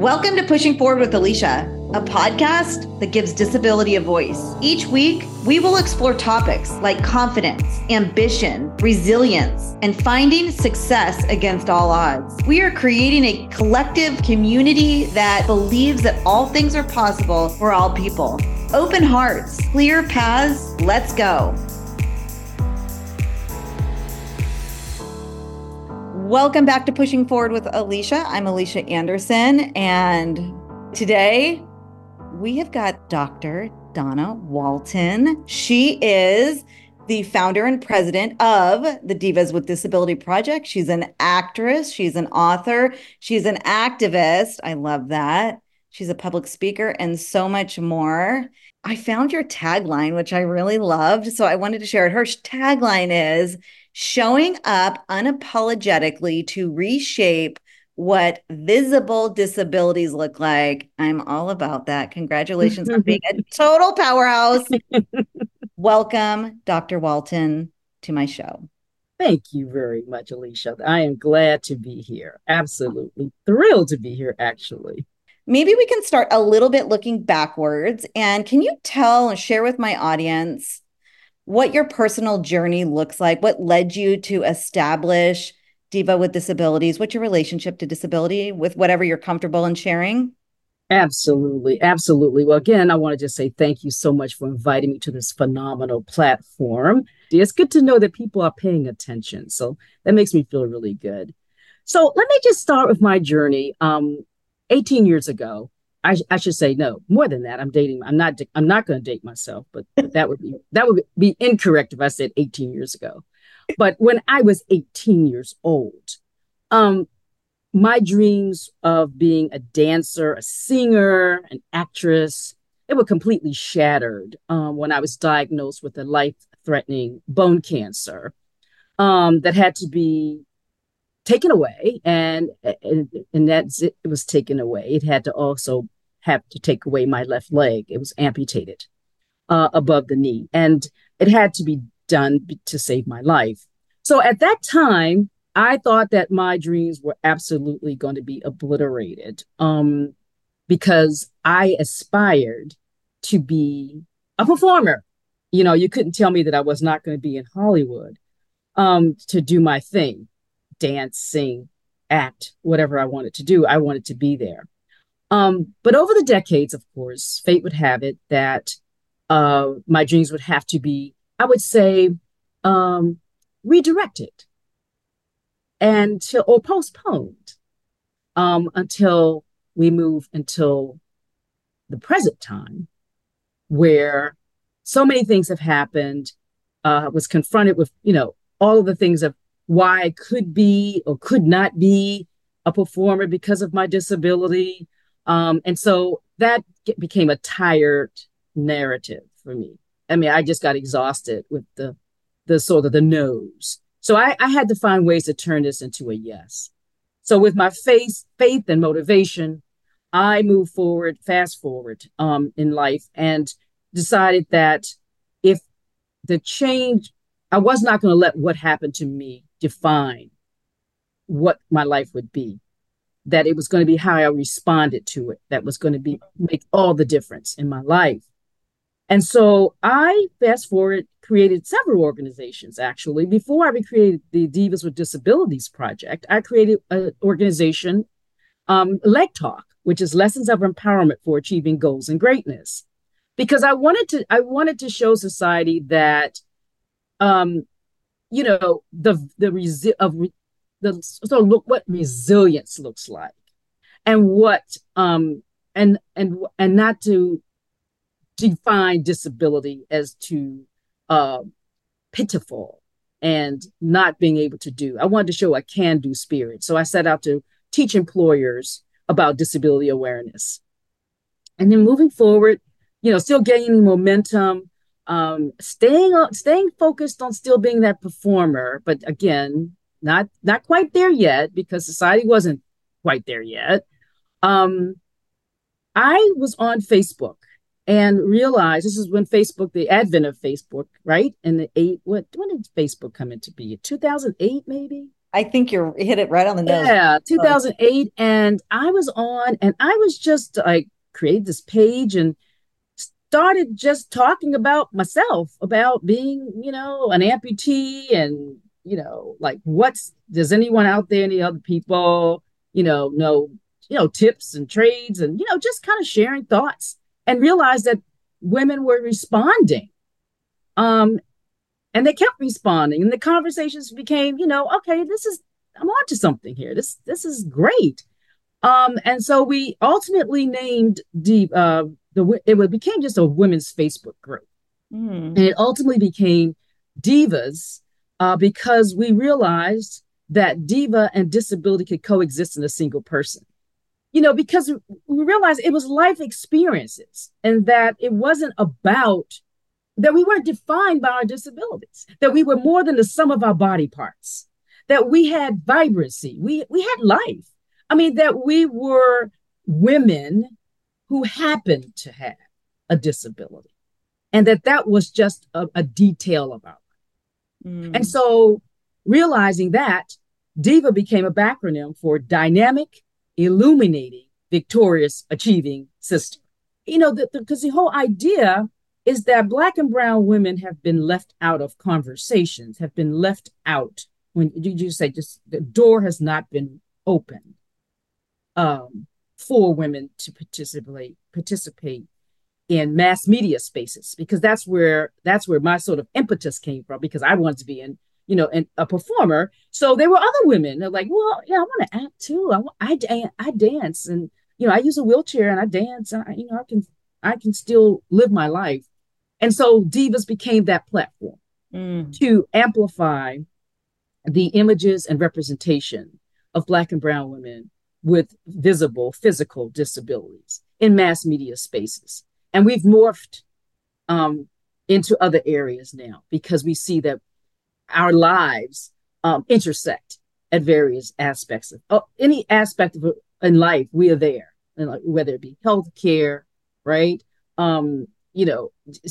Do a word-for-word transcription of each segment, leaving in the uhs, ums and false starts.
Welcome to Pushing Forward with Alicia, a podcast that gives disability a voice. Each week, we will explore topics like confidence, ambition, resilience, and finding success against all odds. We are creating a collective community that believes that all things are possible for all people. Open hearts, clear paths, let's go. Welcome back to Pushing Forward with Alicia. I'm Alicia Anderson, and today we have got Doctor Donna Walton. She is the founder and president of the Divas with Disability Project. She's an actress, she's an author, she's an activist. I love that. She's a public speaker and so much more. I found your tagline, which I really loved, so I wanted to share it. Her tagline is showing up unapologetically to reshape what visible disabilities look like. I'm all about that. Congratulations on being a total powerhouse. Welcome, Doctor Walton, to my show. Thank you very much, Alicia. I am glad to be here. Absolutely thrilled to be here, actually. Maybe we can start a little bit looking backwards. And can you tell and share with my audience what your personal journey looks like? What led you to establish Diva with Disabilities? What's your relationship to disability with whatever you're comfortable in sharing? Absolutely. Absolutely. Well, again, I want to just say thank you so much for inviting me to this phenomenal platform. It's good to know that people are paying attention. So that makes me feel really good. So let me just start with my journey. Um, eighteen years ago, I, I should say no, more than that. I'm dating. I'm not. I'm not going to date myself, but, but that would be that would be incorrect if I said eighteen years ago. But when I was eighteen years old, um, my dreams of being a dancer, a singer, an actress, they were completely shattered um, when I was diagnosed with a life-threatening bone cancer um, that had to be taken away, and and, and that's it, it was taken away. It had to also have to take away my left leg. It was amputated uh, above the knee, and it had to be done to save my life. So at that time, I thought that my dreams were absolutely going to be obliterated um, because I aspired to be a performer. You know, you couldn't tell me that I was not going to be in Hollywood um, to do my thing. Dance, sing, act, whatever I wanted to do, I wanted to be there. Um, but over the decades, of course, fate would have it that uh, my dreams would have to be, I would say, um, redirected and to, or postponed um, until we move until the present time, where so many things have happened. Uh, was confronted with, you know, all of the things of why I could be or could not be a performer because of my disability. Um, and so that became a tired narrative for me. I mean, I just got exhausted with the, the sort of the no's. So I, I had to find ways to turn this into a yes. So with my faith, faith and motivation, I moved forward, fast forward um, in life, and decided that if the change, I was not going to let what happened to me define what my life would be, that it was going to be how I responded to it that was going to be make all the difference in my life. And so I, fast forward, created several organizations. Actually, before I created the Divas with Disabilities Project, I created an organization, um, Leg Talk, which is Lessons of Empowerment for Achieving Goals and Greatness, because I wanted to I wanted to show society that um, you know, the the resi- of re- the so look what resilience looks like, and what um and and and not to define disability as too uh, pitiful and not being able to do. I wanted to show a can-do spirit, so I set out to teach employers about disability awareness, and then moving forward, you know, still gaining momentum. Um, staying on, staying focused on still being that performer, but again, not not quite there yet because society wasn't quite there yet. Um, I was on Facebook and realized this is when Facebook, the advent of Facebook, right? And the eight, what when did Facebook come into being? two thousand eight, maybe? I think you're hit it right on the nose. Yeah, Oh, two thousand eight. And I was on and I was just like create this page and started just talking about myself, about being, you know, an amputee and, you know, like what's, does anyone out there, any other people, you know, know, you know, tips and trades and, you know, just kind of sharing thoughts and realized that women were responding. Um, and they kept responding and the conversations became, you know, okay, this is, I'm onto something here. This, this is great. Um, and so we ultimately named the uh, the it became just a women's Facebook group, mm. and it ultimately became Divas uh, because we realized that diva and disability could coexist in a single person. You know, because we realized it was life experiences, and that it wasn't about that we weren't defined by our disabilities, that we were more than the sum of our body parts, that we had vibrancy, we we had life. I mean, that we were women who happened to have a disability, and that that was just a, a detail of our life. Mm. And so, realizing that, DIVA became a backronym for Dynamic, Illuminating, Victorious, Achieving Sister. You know, because the, the, the whole idea is that Black and brown women have been left out of conversations, have been left out when you, you say just the door has not been opened um, for women to participate participate in mass media spaces, because that's where that's where my sort of impetus came from, because I wanted to be in, you know, in, a performer. So there were other women. They're like, well, yeah, I want to act too. I want, I, dan- I dance, and you know, I use a wheelchair and I dance. And I, you know, I can I can still live my life. And so Divas became that platform mm. to amplify the images and representation of Black and brown women with visible physical disabilities in mass media spaces. And we've morphed um, into other areas now because we see that our lives um, intersect at various aspects of oh, any aspect of it in life. We are there, and like, whether it be healthcare, right? Um, you know,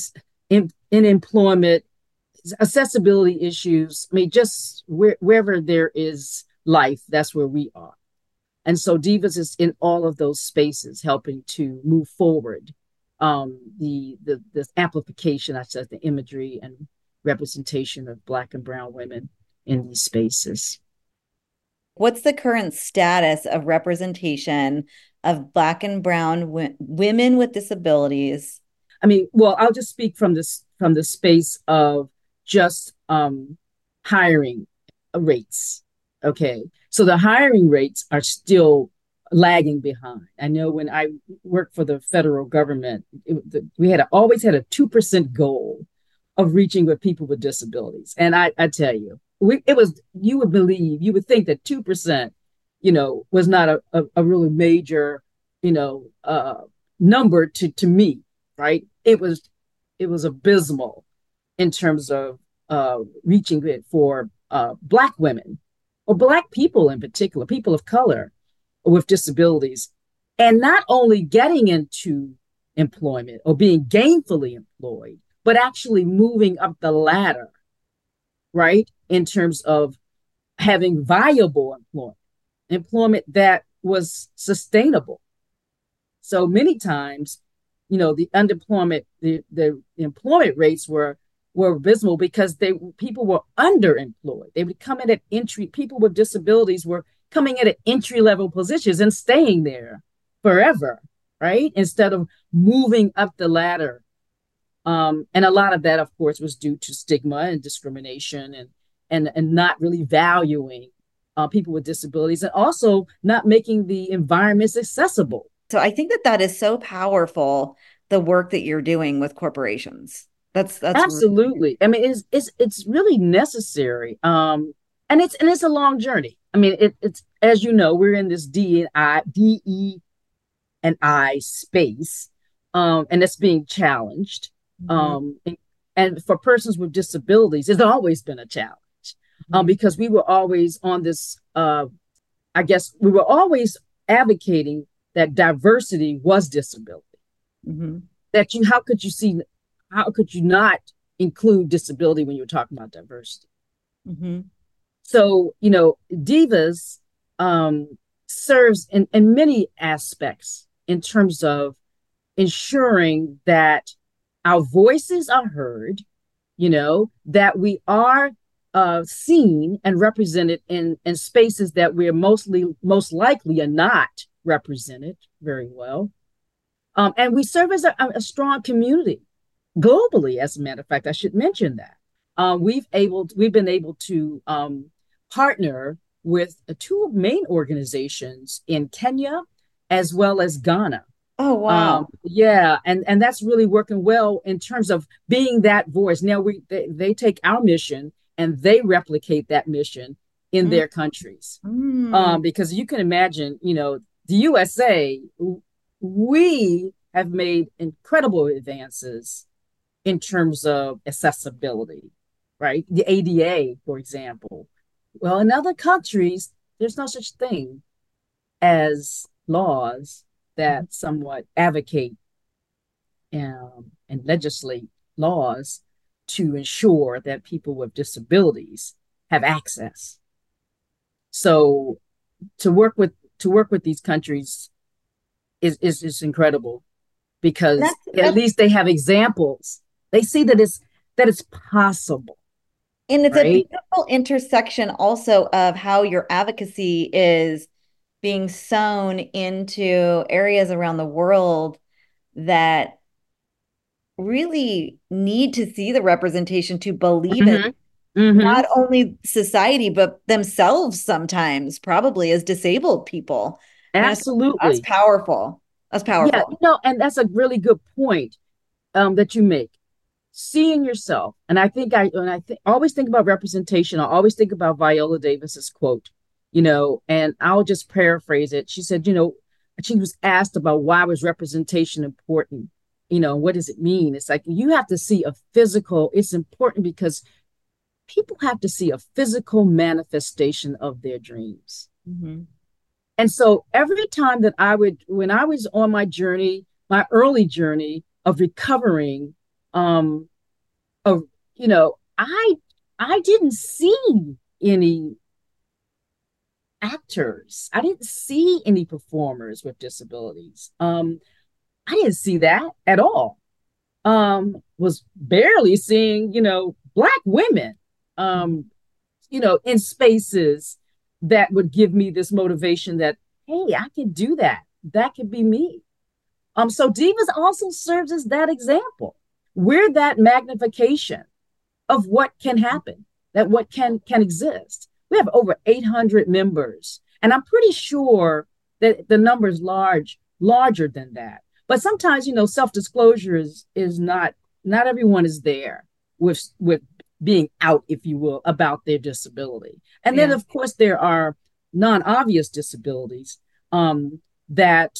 in, in employment, accessibility issues. I mean, just where, wherever there is life, that's where we are. And so Divas is in all of those spaces, helping to move forward um, the, the the amplification, I said, the imagery and representation of Black and brown women in these spaces. What's the current status of representation of Black and brown w- women with disabilities? I mean, well, I'll just speak from this from the space of just um, hiring rates. Okay, so the hiring rates are still lagging behind. I know when I worked for the federal government, it, the, we had a, always had a two percent goal of reaching with people with disabilities. And I, I tell you, we, it was, you would believe, you would think that two percent, you know, was not a, a, a really major, you know, uh, number to, to me, right? It was, it was abysmal in terms of uh, reaching it for uh, Black women or Black people in particular, people of color with disabilities, and not only getting into employment or being gainfully employed, but actually moving up the ladder, right? In terms of having viable employment, employment that was sustainable. So many times, you know, the unemployment, the, the, the employment rates were were abysmal because they people were underemployed. They would come in at entry, people with disabilities were coming in at entry level positions and staying there forever, right? Instead of moving up the ladder. Um, and a lot of that, of course, was due to stigma and discrimination and and and not really valuing uh, people with disabilities, and also not making the environments accessible. So I think that that is so powerful, the work that you're doing with corporations. That's that's absolutely. Really, I mean, it's it's it's really necessary, um, and it's and it's a long journey. I mean, it, it's as you know, we're in this D and I, D E and I space, um, and it's being challenged. Mm-hmm. Um, and, and for persons with disabilities, it's always been a challenge, mm-hmm. um, because we were always on this. Uh, I guess we were always advocating that diversity was disability. Mm-hmm. That you, how could you see? How could you not include disability when you're talking about diversity? Mm-hmm. So, you know, Divas um, serves in, in many aspects in terms of ensuring that our voices are heard, you know, that we are uh, seen and represented in, in spaces that we're mostly, most likely are not represented very well. Um, and we serve as a, a strong community globally. As a matter of fact, I should mention that um, we've able we've been able to um, partner with uh, two main organizations in Kenya as well as Ghana. Oh, Um, wow. yeah, and and that's really working well in terms of being that voice. Now we they, they take our mission and they replicate that mission in Mm, their countries. mm, Um, because you can imagine, you know, the U S A, we have made incredible advances in terms of accessibility, right? The A D A, for example. Well, in other countries, there's no such thing as laws mhm. that somewhat advocate um, and legislate laws to ensure that people with disabilities have access. So to work with to work with these countries is is, is incredible because That's at that's least they have examples. They see that it's that it's possible, and it's a right? beautiful intersection also of how your advocacy is being sown into areas around the world that really need to see the representation to believe in Mm-hmm. Mm-hmm. not only society, but themselves sometimes, probably as disabled people. And it's, that's Absolutely. powerful. That's Yeah, powerful. you know, and that's a really good point um, that you make. Seeing yourself, and I think I when I th- always think about representation, I always think about Viola Davis's quote, you know, and I'll just paraphrase it. She said, you know, she was asked about why was representation important, you know, what does it mean? It's like you have to see a physical. It's important because people have to see a physical manifestation of their dreams. Mhm. And so every time that I would, when I was on my journey, my early journey of recovering, um, of you know, I I didn't see any actors. I didn't see any performers with disabilities. Um, I didn't see that at all. Um, was barely seeing, you know, black women, um, you know, in spaces that would give me this motivation that, hey, I can do that. That could be me. Um, so Divas also serves as that example. We're that magnification of what can happen, that what can can exist. We have over eight hundred members, and I'm pretty sure that the number is large, larger than that. But sometimes, you know, self-disclosure is is not not everyone is there with with being out, if you will, about their disability. And then, Yeah. of course, there are non-obvious disabilities um, that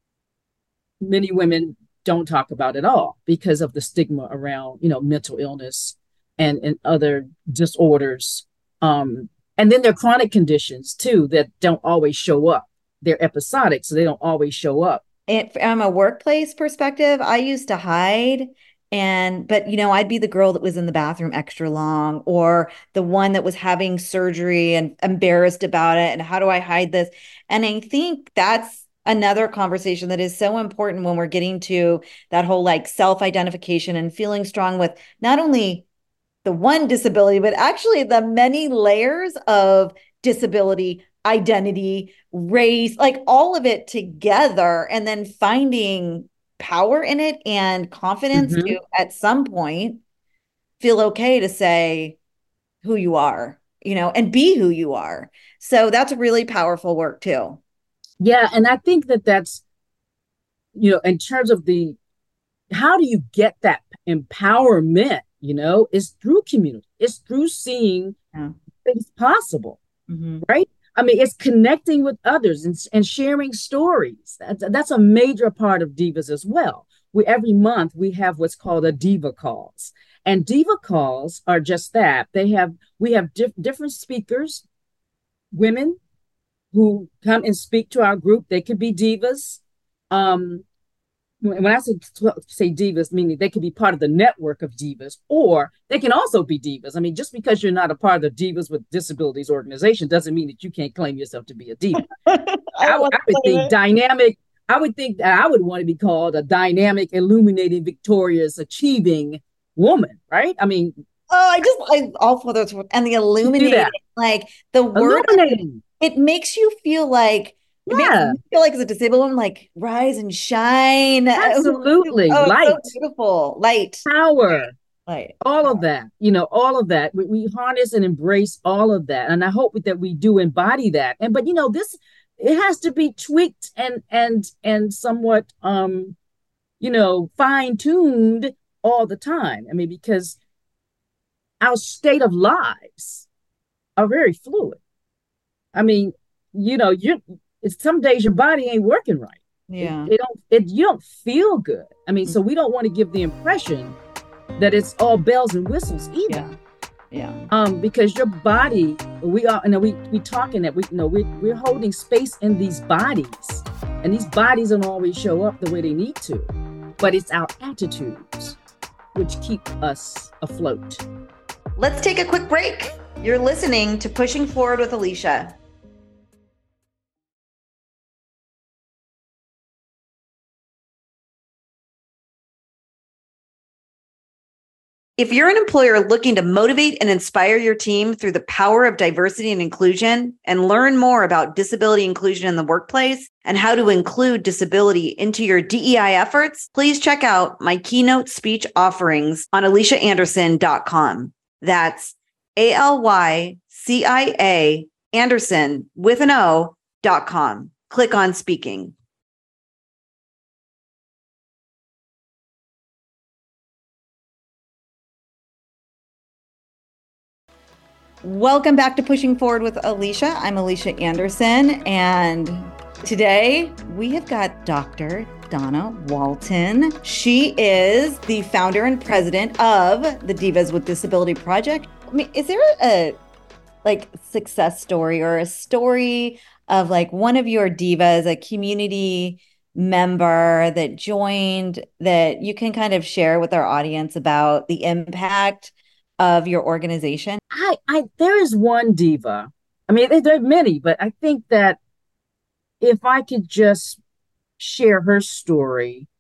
many women don't talk about at all because of the stigma around, you know, mental illness and, and other disorders. Um, and then there are chronic conditions too that don't always show up. They're episodic, so they don't always show up. And from a workplace perspective, I used to hide and but you know, I'd be the girl that was in the bathroom extra long or the one that was having surgery and embarrassed about it and how do I hide this? And I think that's another conversation that is so important when we're getting to that whole like self-identification and feeling strong with not only the one disability, but actually the many layers of disability, identity, race, like all of it together, and then finding power in it and confidence Mm-hmm. to, at some point, feel okay to say who you are, you know, and be who you are. So that's really powerful work too. Yeah, and I think that that's, you know, in terms of the how do you get that empowerment, you know, is through community. It's through seeing Yeah. things possible, Mm-hmm. right? I mean, it's connecting with others and, and sharing stories. That's, that's a major part of Divas as well. We every month we have what's called a Diva Calls, and Diva Calls are just that. They have we have diff- different speakers, women who come and speak to our group. They could be divas, um, when I say say divas, meaning they could be part of the network of divas, or they can also be divas. I mean, just because you're not a part of the Divas with Disabilities organization doesn't mean that you can't claim yourself to be a diva. I I, want I to would say think it. dynamic. I would think that I would want to be called a dynamic, illuminating, victorious, achieving woman, right? I mean, Oh, I just I all for those words. And the do illuminating, that. like the word, Illuminating. it makes you feel like it makes Yeah, me feel like as a disabled woman, like rise and shine. absolutely. Oh, it's so Light, beautiful. Light, power, light. all of that, you know, all of that. We, we harness and embrace all of that. And I hope that we do embody that. And but you know, this it has to be tweaked and and and somewhat um, you know, fine-tuned all the time. I mean, because our state of lives are very fluid. I mean, you know, you it's some days your body ain't working right. It, Yeah. it don't it you don't feel good. I mean, so we don't want to give the impression that it's all bells and whistles either. Yeah. Yeah. Um, because your body, we are, you know, we we talking that we you know we we're holding space in these bodies, and these bodies don't always show up the way they need to, but it's our attitudes which keep us afloat. Let's take a quick break. You're listening to Pushing Forward with Alicia. If you're an employer looking to motivate and inspire your team through the power of diversity and inclusion, and learn more about disability inclusion in the workplace and how to include disability into your D E I efforts, please check out my keynote speech offerings on alicia anderson dot com. That's A L Y C I A Anderson with an O dot com. Click on speaking. Welcome back to Pushing Forward with Alicia. I'm Alicia Anderson, and today we have got Doctor Donna Walton. She is the founder and president of the Divas with Disability Project. I mean, is there a like success story or a story of like one of your divas, a community member that joined, that you can kind of share with our audience about the impact of your organization? I, I, there is one diva. I mean, there, there are many, but I think that if I could just share her story,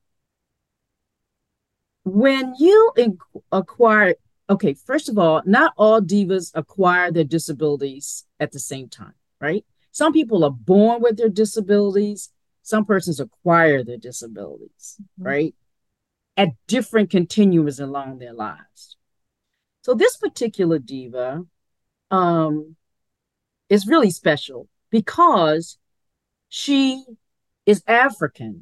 when you in, acquire, okay, first of all, not all divas acquire their disabilities at the same time, right? Some people are born with their disabilities. Some persons acquire their disabilities, mm-hmm. right? At different continuums along their lives. So this particular diva um, is really special because she is African.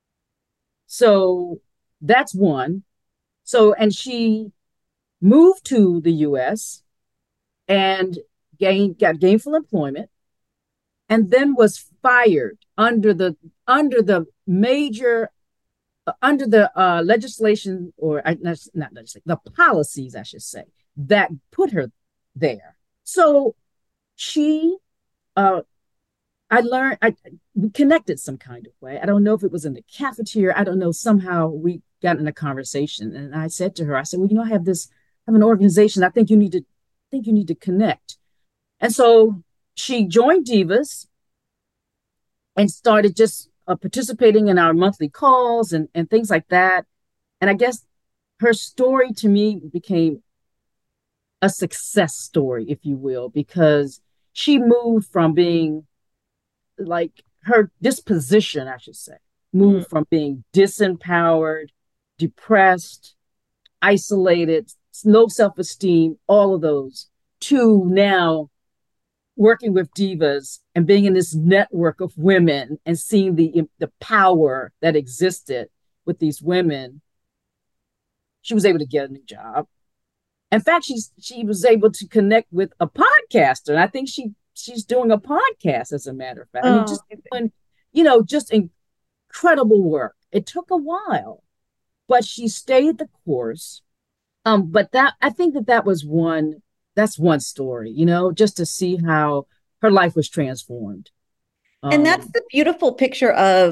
So that's one. So, and she moved to the U S and gained, got gainful employment, and then was fired under the under the major uh, under the uh, legislation, or uh, not, not legislation, the policies, I should say, that put her there. So she, uh, I learned, I we connected some kind of way. I don't know if it was in the cafeteria. I don't know. Somehow we got in a conversation, and I said to her, I said, well, you know, I have this, I have an organization. I think you need to, I think you need to connect. And so she joined Divas and started just uh, participating in our monthly calls and, and things like that. And I guess her story to me became a success story, if you will, because she moved from being like her disposition, I should say, moved mm. from being disempowered, depressed, isolated, low self-esteem, all of those, to now working with divas and being in this network of women and seeing the, the power that existed with these women. She was able to get a new job. In fact, she's she was able to connect with a podcaster. And I think she she's doing a podcast, as a matter of fact. Oh. I mean, just doing, you know, just incredible work. It took a while, but she stayed the course. Um, but that I think that that was one, that's one story, you know, just to see how her life was transformed. And um, that's the beautiful picture of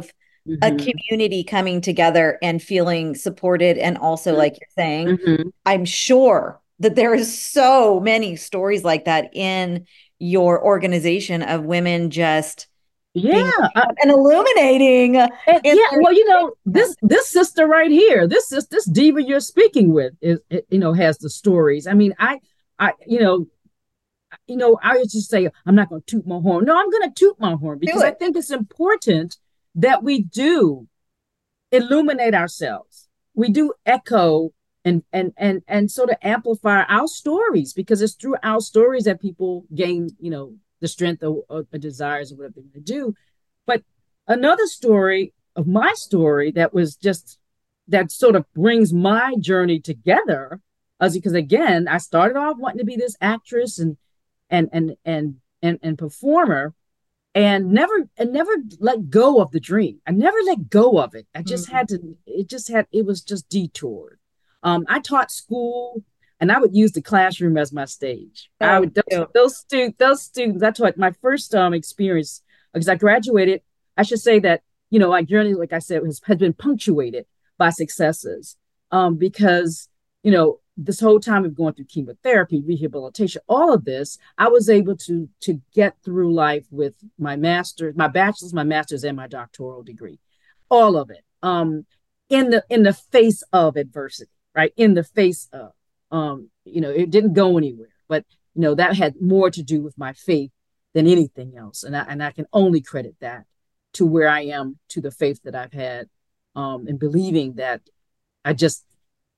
a Mm-hmm. community coming together and feeling supported. And also, like you're saying, Mm-hmm. I'm sure that there is so many stories like that in your organization of women just being Yeah. I, and illuminating and in yeah, well, you know, their this this sister right here, this is this diva you're speaking with is, it, you know, has the stories. I mean, I I you know, you know, I would just say I'm not going to toot my horn. No, I'm going to toot my horn do because I it. think it's important that we do illuminate ourselves. We do echo and and and and sort of amplify our stories because it's through our stories that people gain, you know, the strength or, or the desires of whatever they want to do. But another story of my story that was just that sort of brings my journey together, as because again, I started off wanting to be this actress and and and and and, and performer, and never and never let go of the dream. I never let go of it. I just Mm. had to. It just had. It was just detoured. Um, I taught school, and I would use the classroom as my stage. I So would those cute. those students. Those students. I taught my first um experience because I graduated. I should say that you know my journey, like I said, has, has been punctuated by successes. Um, because you know this whole time of going through chemotherapy, rehabilitation, all of this, I was able to to get through life with my master's, my bachelor's, my master's, and my doctoral degree, all of it. Um, in the in the face of adversity, right? In the face of, um, you know, it didn't go anywhere, but you know that had more to do with my faith than anything else, and I and I can only credit that to where I am, to the faith that I've had, um, and believing that I just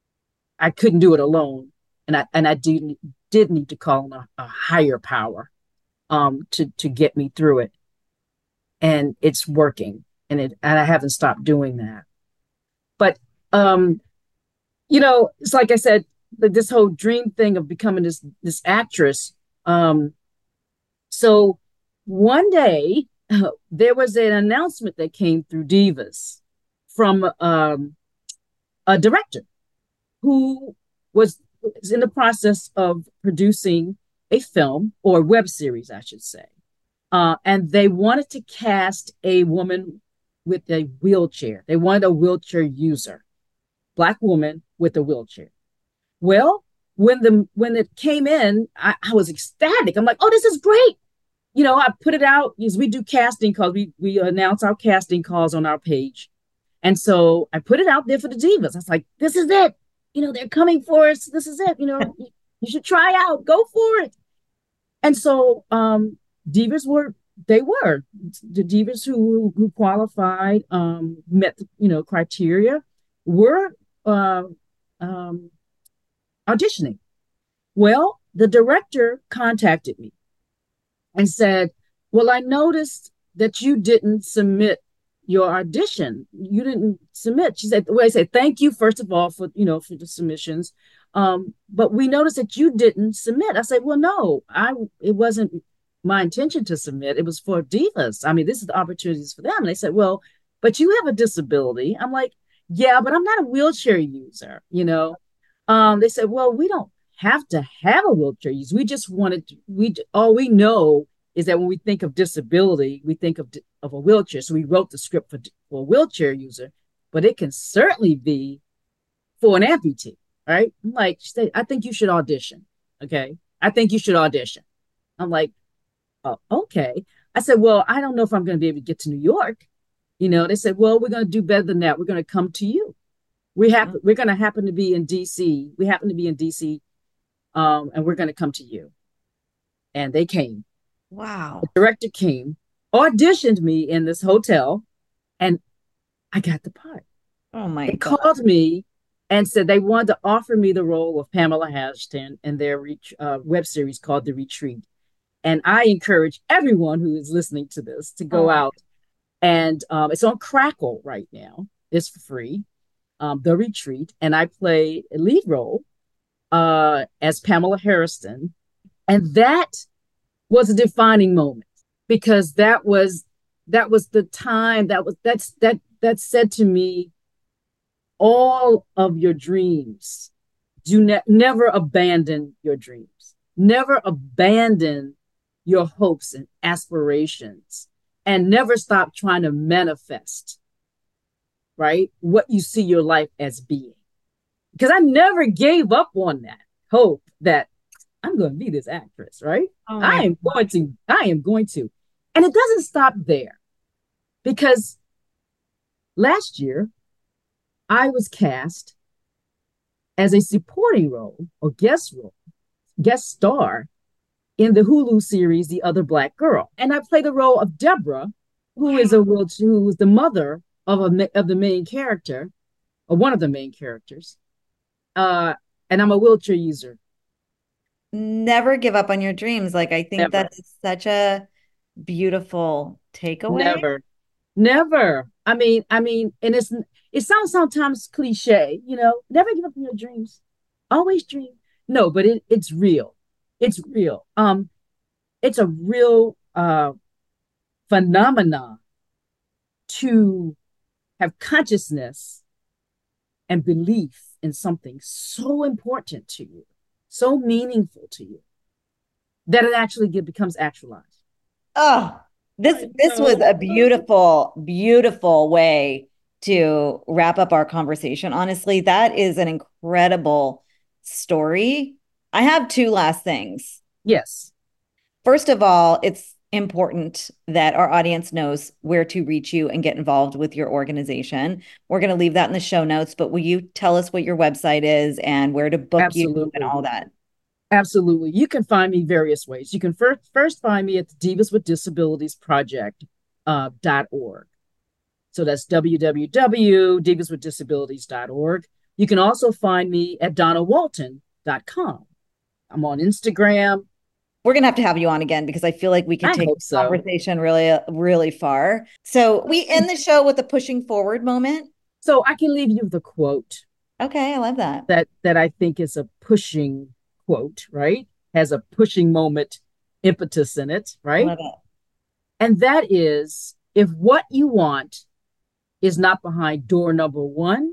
I couldn't do it alone, and I and I did did need to call on a, a higher power um to to get me through it, and it's working, and it and I haven't stopped doing that. But um, you know, it's like I said, this whole dream thing of becoming this this actress. Um, so one day uh, there was an announcement that came through Divas from um, a director who was, was in the process of producing a film or web series, I should say. Uh, and they wanted to cast a woman with a wheelchair. They wanted a wheelchair user, black woman with a wheelchair. Well, when the when it came in, I, I was ecstatic. I'm like, oh, this is great. You know, I put it out as we do casting calls. We we announce our casting calls on our page. And so I put it out there for the divas. I was like, this is it. You know, they're coming for us. This is it. You know, you should try out, go for it. And so um, divas were, they were the divas who who qualified, um, met, you know, criteria, were uh, um, auditioning. Well, the director contacted me and said, well, I noticed that you didn't submit your audition. You didn't submit. She said, well, I said, thank you, first of all, for, you know, for the submissions. Um, but we noticed that you didn't submit. I said, well, no, I, it wasn't my intention to submit. It was for divas. I mean, this is the opportunities for them. And they said, well, but you have a disability. I'm like, yeah, but I'm not a wheelchair user, you know? Um, they said, well, we don't have to have a wheelchair use. We just wanted to, we all we know is that when we think of disability, we think of of a wheelchair. So we wrote the script for, for a wheelchair user, but it can certainly be for an amputee, right? I'm like, I think you should audition. Okay, I think you should audition. I'm like, oh, okay. I said, well, I don't know if I'm going to be able to get to New York. You know, they said, well, we're going to do better than that. We're going to come to you. We have, we're going to happen to be in D C. We happen to be in D C, um, and we're going to come to you. And they came. The Wow. director came, auditioned me in this hotel, and I got the part. Oh my They God. called me and said they wanted to offer me the role of Pamela Haston in their uh, web series called The Retreat. And I encourage everyone who is listening to this to go Oh my out, and um, it's on Crackle right now. It's for free. Um, The Retreat, and I play a lead role uh, as Pamela Harrison, and that was a defining moment because that was that was the time that was that's that that said to me, all of your dreams, do ne- never abandon your dreams, never abandon your hopes and aspirations, and never stop trying to manifest right? What you see your life as being. Because I never gave up on that hope that I'm going to be this actress, right? Oh I my am God. going to, I am going to. And it doesn't stop there because last year I was cast as a supporting role or guest role, guest star in the Hulu series The Other Black Girl. And I play the role of Deborah, who is a who is the mother of a of the main character, or one of the main characters. Uh, and I'm a wheelchair user. Never give up on your dreams. Like, I think Never, that's such a beautiful takeaway. never, never. I mean, I mean, and it's it sounds sometimes cliche, you know, never give up on your dreams. Always dream. No, but it, it's real. It's real. Um, it's a real uh phenomenon to have consciousness and belief in something so important to you, so meaningful to you, that it actually get, becomes actualized. Oh, this this was a beautiful, beautiful way to wrap up our conversation. Honestly, that is an incredible story. I have two last things. Yes. First of all, it's important that our audience knows where to reach you and get involved with your organization. We're going to leave that in the show notes, but will you tell us what your website is and where to book you and Absolutely. all that? Absolutely. You can find me various ways. You can first first find me at the Divas with Disabilities Project uh, dot org. So that's w w w dot divas with disabilities dot org. You can also find me at donna walton dot com. I'm on Instagram. We're going to have to have you on again because I feel like we could I take hope the so. conversation really, really far. So we end the show with a pushing forward moment. So I can leave you with a quote Okay, I love that. that that I think is a pushing quote, right? Has a pushing moment impetus in it, I right? love it. And that is, if what you want is not behind door number one,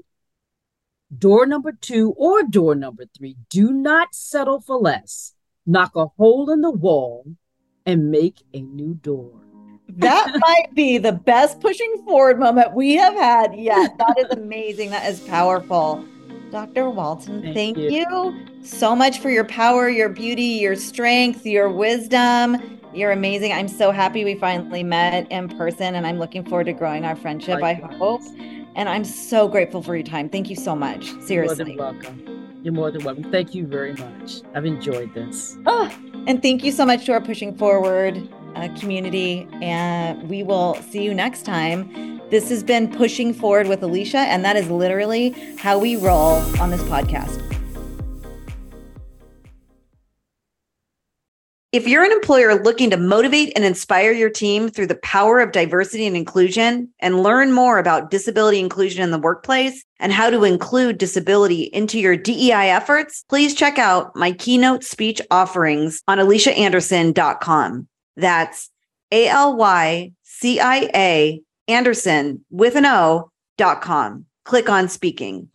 door number two, or door number three, do not settle for less. Knock a hole in the wall and make a new door. That might be the best pushing forward moment we have had yet. That is amazing. That is powerful. Doctor Walton, Thank thank you. you so much for your power, your beauty, your strength, your wisdom. You're amazing. I'm so happy we finally met in person, and I'm looking forward to growing our friendship, I Likewise. hope. And I'm so grateful for your time. Thank you so much. You're more than Seriously. welcome. You're more than welcome. Thank you very much. I've enjoyed this. Oh, and thank you so much to our Pushing Forward uh, community. And we will see you next time. This has been Pushing Forward with Alicia, and that is literally how we roll on this podcast. If you're an employer looking to motivate and inspire your team through the power of diversity and inclusion, and learn more about disability inclusion in the workplace and how to include disability into your D E I efforts, please check out my keynote speech offerings on alicia anderson dot com. That's A L Y C I A Anderson with an O dot com. Click on speaking.